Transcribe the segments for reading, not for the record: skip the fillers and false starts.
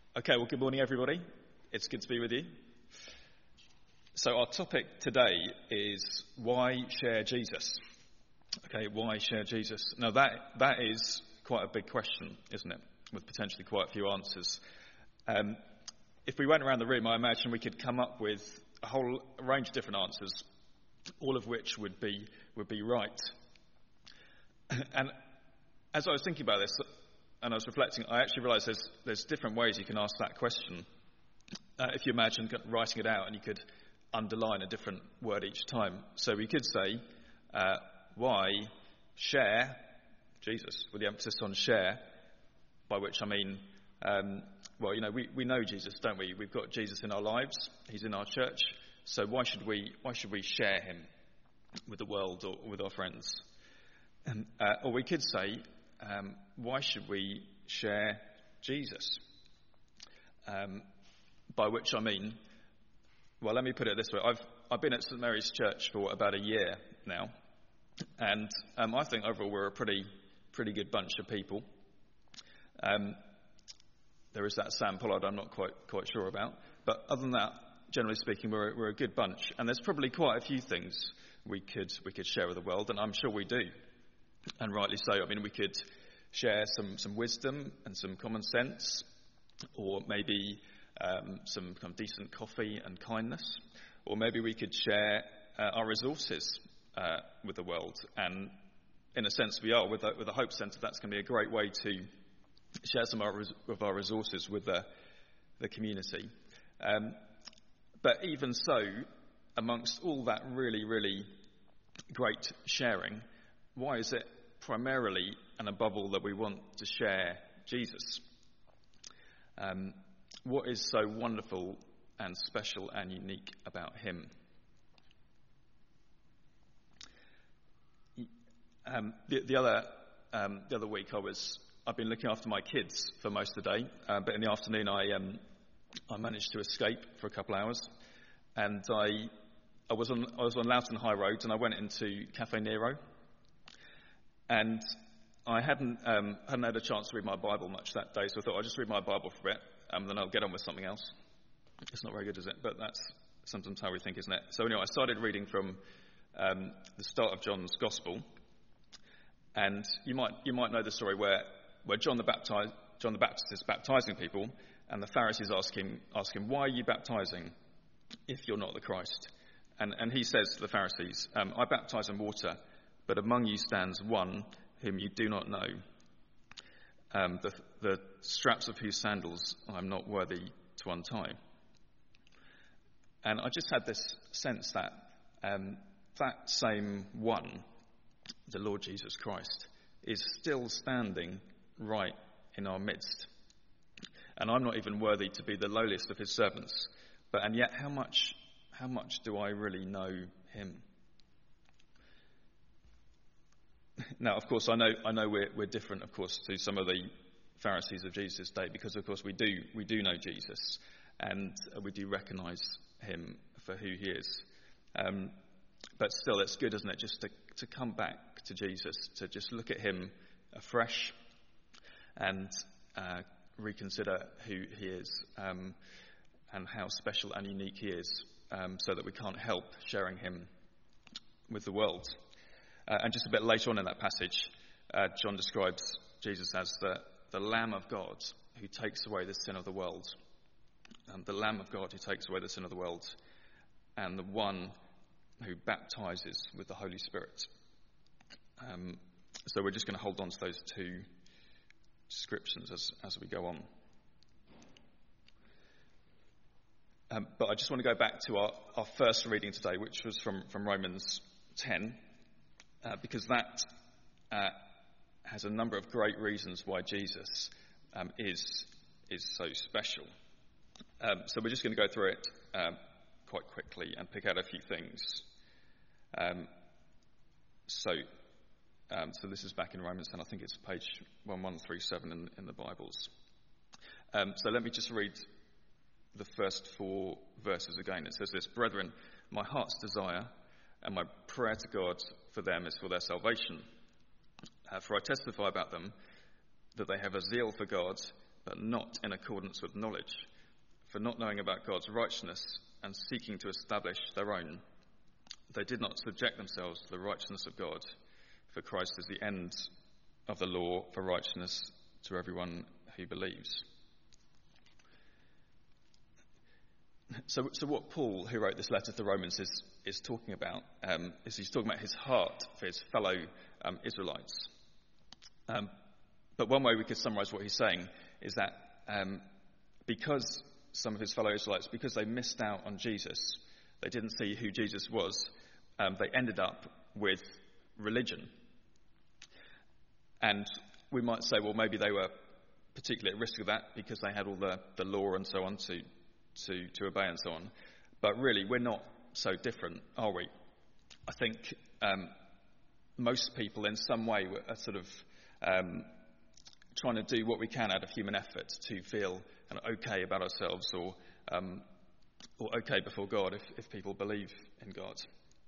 Okay, well, good morning, everybody. It's good to be with you. So our topic today is why share Jesus? Okay, why share Jesus? Now that is quite a big question, isn't it? With potentially quite a few answers. If we went around the room, I imagine we could come up with a whole range of different answers, all of which would be right. And as I was thinking about this, and I was reflecting, I actually realised there's different ways you can ask that question. If you imagine writing it out and you could underline a different word each time. So we could say, why share Jesus, with the emphasis on share, by which I mean, we know Jesus, don't we? We've got Jesus in our lives. He's in our church. So why should we share him with the world or with our friends? Or we could say, why should we share Jesus? By which I mean, well, let me put it this way. I've been at St Mary's Church for about a year now, and I think overall we're a pretty good bunch of people. There is that Sam Pollard I'm not quite sure about, but other than that, generally speaking, we're a good bunch, and there's probably quite a few things we could share with the world, and I'm sure we do. And rightly so. I mean, we could share some wisdom and some common sense, or maybe some kind of decent coffee and kindness, or maybe we could share our resources with the world. And in a sense, we are with the Hope Centre. That's going to be a great way to share some of our resources with the community. But even so, amongst all that really great sharing, why is it primarily and above all that we want to share Jesus? What is so wonderful and special and unique about him? The other week I've been looking after my kids for most of the day, but in the afternoon I managed to escape for a couple of hours, and I was on Loughton High Road, and I went into Cafe Nero. And I hadn't had a chance to read my Bible much that day, so I thought I'll just read my Bible for a bit, then I'll get on with something else. It's not very good, is it? But that's sometimes how we think, isn't it? So anyway, I started reading from the start of John's Gospel, and you might know the story where John the Baptist is baptizing people, and the Pharisees ask him, why are you baptizing if you're not the Christ? And he says to the Pharisees, I baptize in water, but among you stands one whom you do not know, the straps of whose sandals I'm not worthy to untie. And I just had this sense that that same one, the Lord Jesus Christ, is still standing right in our midst. And I'm not even worthy to be the lowliest of his servants. And yet how much do I really know him? Now, of course, I know we're different, of course, to some of the Pharisees of Jesus' day, because, of course, we do know Jesus, and we do recognise him for who he is. But still, it's good, isn't it, just to come back to Jesus, to just look at him afresh and reconsider who he is and how special and unique he is, so that we can't help sharing him with the world. And just a bit later on in that passage, John describes Jesus as the Lamb of God who takes away the sin of the world. The Lamb of God who takes away the sin of the world, and the one who baptizes with the Holy Spirit. So we're just going to hold on to those two descriptions as we go on. But I just want to go back to our first reading today, which was from Romans 10. Because that has a number of great reasons why Jesus is so special. So we're just going to go through it quite quickly and pick out a few things. So this is back in Romans 10. I think it's page 1137 in the Bibles. So let me just read the first 4 verses again. It says this: Brethren, my heart's desire and my prayer to God for them is for their salvation. For I testify about them that they have a zeal for God, but not in accordance with knowledge. For not knowing about God's righteousness and seeking to establish their own, they did not subject themselves to the righteousness of God, for Christ is the end of the law for righteousness to everyone who believes. So what Paul, who wrote this letter to the Romans, is talking about, is he's talking about his heart for his fellow Israelites. But one way we could summarize what he's saying is that because some of his fellow Israelites, because they missed out on Jesus, they didn't see who Jesus was, they ended up with religion. And we might say, well, maybe they were particularly at risk of that because they had all the law and so on to obey and so on. But really, we're not so different, are we? I think most people in some way are sort of trying to do what we can out of human effort to feel kind of okay about ourselves or okay before God if people believe in God.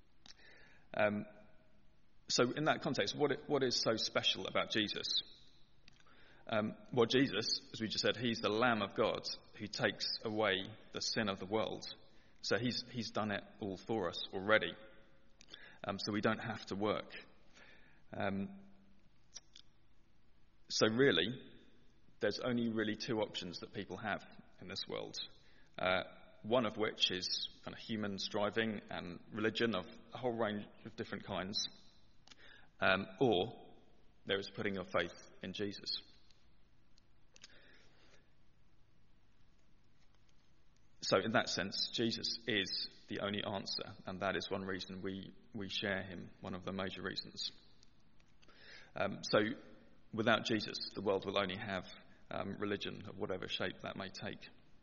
So in that context, what is so special about Jesus? Well, Jesus, as we just said, he's the Lamb of God who takes away the sin of the world. So he's done it all for us already. So we don't have to work. So really, there's only really two options that people have in this world. One of which is kind of human striving and religion of a whole range of different kinds. Or there is putting your faith in Jesus. So in that sense, Jesus is the only answer, and that is one reason we share him, one of the major reasons. So without Jesus, the world will only have religion of whatever shape that may take.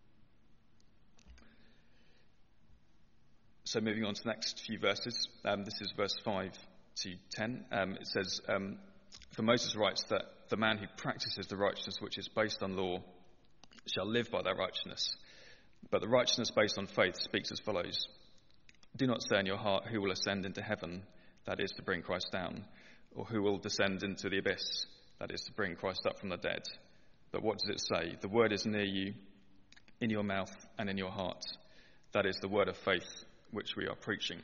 So moving on to the next few verses, this is verse 5 to 10. It says, for Moses writes that the man who practices the righteousness which is based on law shall live by that righteousness. But the righteousness based on faith speaks as follows. Do not say in your heart who will ascend into heaven, that is to bring Christ down, or who will descend into the abyss, that is to bring Christ up from the dead. But what does it say? The word is near you, in your mouth and in your heart. That is the word of faith which we are preaching.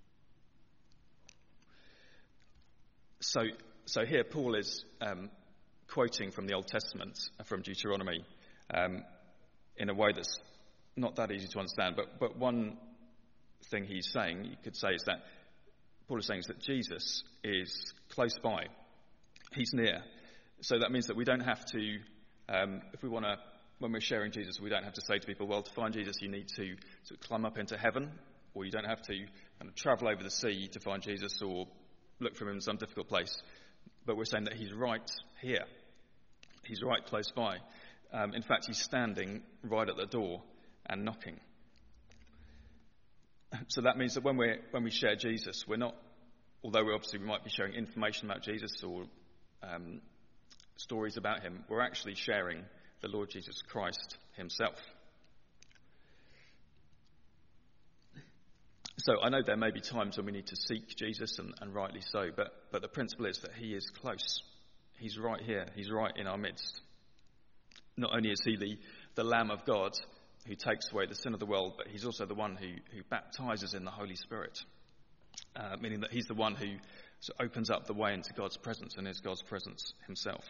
So here Paul is quoting from the Old Testament, from Deuteronomy, in a way that's not that easy to understand. But one thing he's saying, you could say, is that Paul is saying is that Jesus is close by. He's near. So that means that we don't have to, if we want to, when we're sharing Jesus, we don't have to say to people, well, to find Jesus, you need to climb up into heaven, or you don't have to kind of travel over the sea to find Jesus or look for him in some difficult place. But we're saying that he's right here. He's right close by. In fact, he's standing right at the door and knocking. So that means that when we share Jesus, we're not, although we might be sharing information about Jesus or stories about him, we're actually sharing the Lord Jesus Christ himself. So I know there may be times when we need to seek Jesus, and rightly so, but the principle is that he is close. He's right here. He's right in our midst. Not only is he the Lamb of God who takes away the sin of the world, but he's also the one who baptizes in the Holy Spirit, meaning that he's the one who opens up the way into God's presence and is God's presence himself.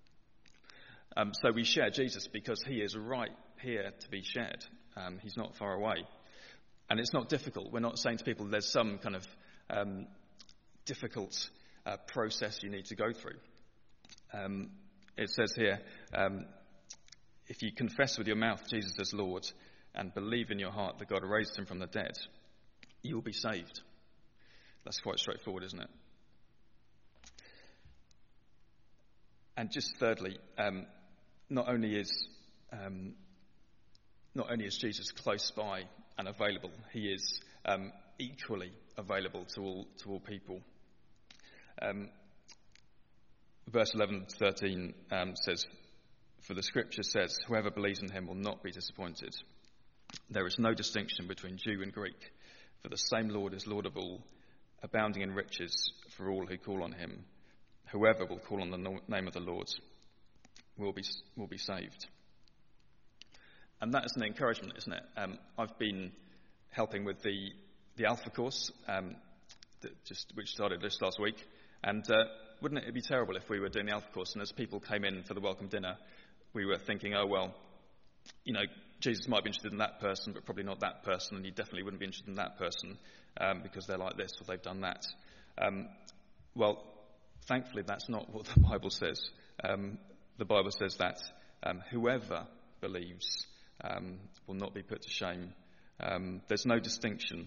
So we share Jesus because he is right here to be shared. He's not far away. And it's not difficult. We're not saying to people there's some kind of difficult process you need to go through. It says here, if you confess with your mouth Jesus as Lord and believe in your heart that God raised him from the dead, you will be saved. That's quite straightforward, isn't it? And just thirdly, not only is Jesus close by and available, he is equally available to all people. Verse 11 to 13 says, for the scripture says, whoever believes in him will not be disappointed. There is no distinction between Jew and Greek, for the same Lord is Lord of all, abounding in riches for all who call on him. Whoever will call on the name of the Lord will be saved. And that is an encouragement, isn't it? I've been helping with the Alpha course, which started just last week. And wouldn't it be terrible if we were doing the Alpha course and as people came in for the welcome dinner, we were thinking, oh, well, Jesus might be interested in that person, but probably not that person, and he definitely wouldn't be interested in that person because they're like this or they've done that. Well, thankfully, that's not what the Bible says. The Bible says that whoever believes will not be put to shame. There's no distinction.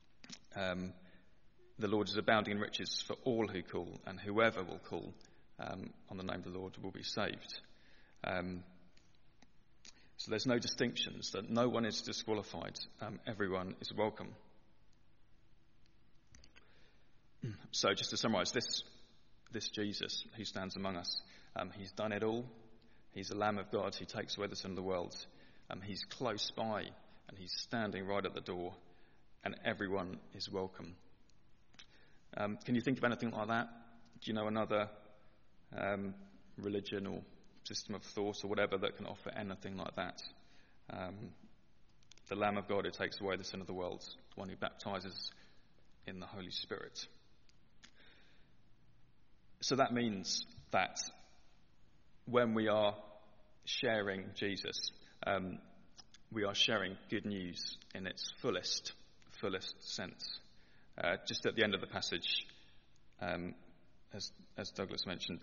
The Lord is abounding in riches for all who call, and whoever will call on the name of the Lord will be saved. So there's no distinctions, that no one is disqualified. Everyone is welcome. So just to summarise, this Jesus who stands among us, he's done it all. He's the Lamb of God who takes away the sin of the world. He's close by and he's standing right at the door, and everyone is welcome. Can you think of anything like that? Do you know another religion or system of thought or whatever that can offer anything like that? The Lamb of God who takes away the sin of the world, the one who baptizes in the Holy Spirit. So that means that when we are sharing Jesus, we are sharing good news in its fullest sense. Just at the end of the passage, as Douglas mentioned,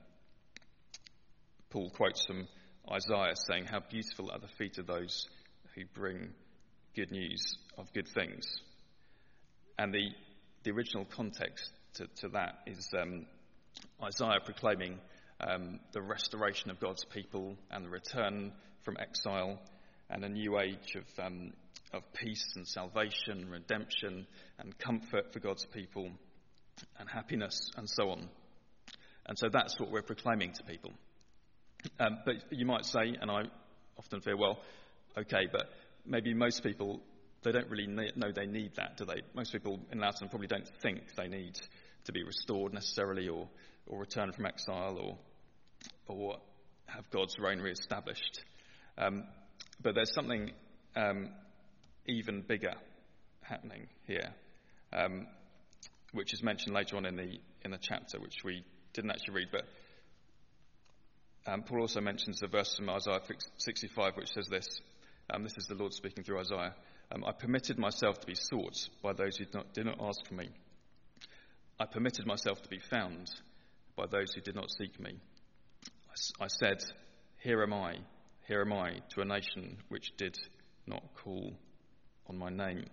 Paul quotes from Isaiah saying, "How beautiful are the feet of those who bring good news of good things." And the original context to that is Isaiah proclaiming the restoration of God's people and the return from exile and a new age of peace and salvation and redemption and comfort for God's people and happiness and so on. And so that's what we're proclaiming to people. But you might say, and I often feel, well, okay, but maybe most people, they don't really know they need that, do they? Most people in Loughton probably don't think they need to be restored necessarily or return from exile or have God's reign re-established. But there's something even bigger happening here, which is mentioned later on in the chapter, which we didn't actually read, but Paul also mentions the verse from Isaiah 65, which says this. This is the Lord speaking through Isaiah. I permitted myself to be sought by those who did not ask for me. I permitted myself to be found by those who did not seek me. I said, here am I, to a nation which did not call on my name.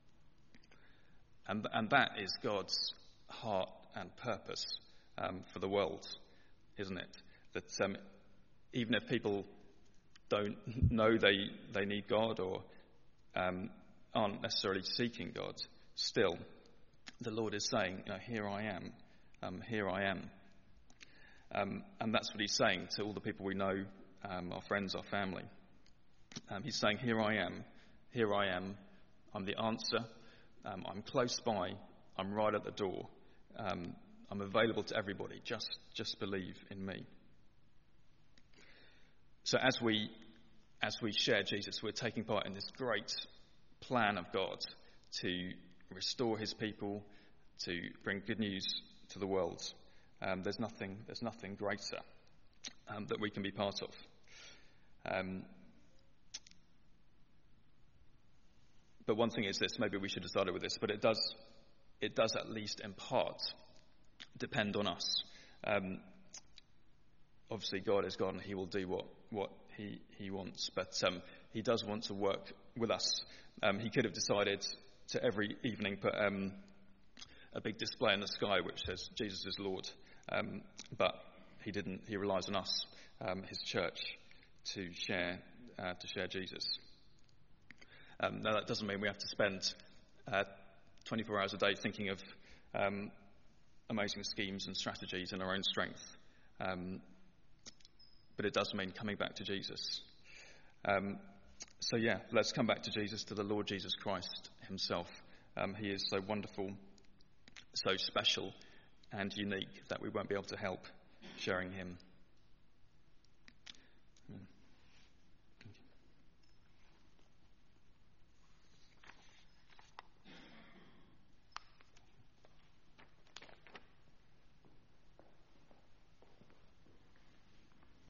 And that is God's heart and purpose for the world, isn't it? That even if people don't know they need God or aren't necessarily seeking God, still the Lord is saying, here I am, here I am. And that's what he's saying to all the people we know, our friends, our family. He's saying, here I am, I'm the answer, I'm close by, I'm right at the door, I'm available to everybody, just believe in me. So as we share Jesus, we're taking part in this great plan of God to restore his people, to bring good news to the world. There's nothing greater that we can be part of. But one thing is this, maybe we should have started with this, but it does at least in part depend on us. Obviously God is God and he will do what he wants, but he does want to work with us. He could have decided to every evening put a big display in the sky which says Jesus is Lord, but he didn't. He relies on us, his church, to share Jesus. Now that doesn't mean we have to spend 24 hours a day thinking of amazing schemes and strategies in our own strength. But it does mean coming back to Jesus. So let's come back to Jesus, to the Lord Jesus Christ himself. He is so wonderful, so special and unique that we won't be able to help sharing him.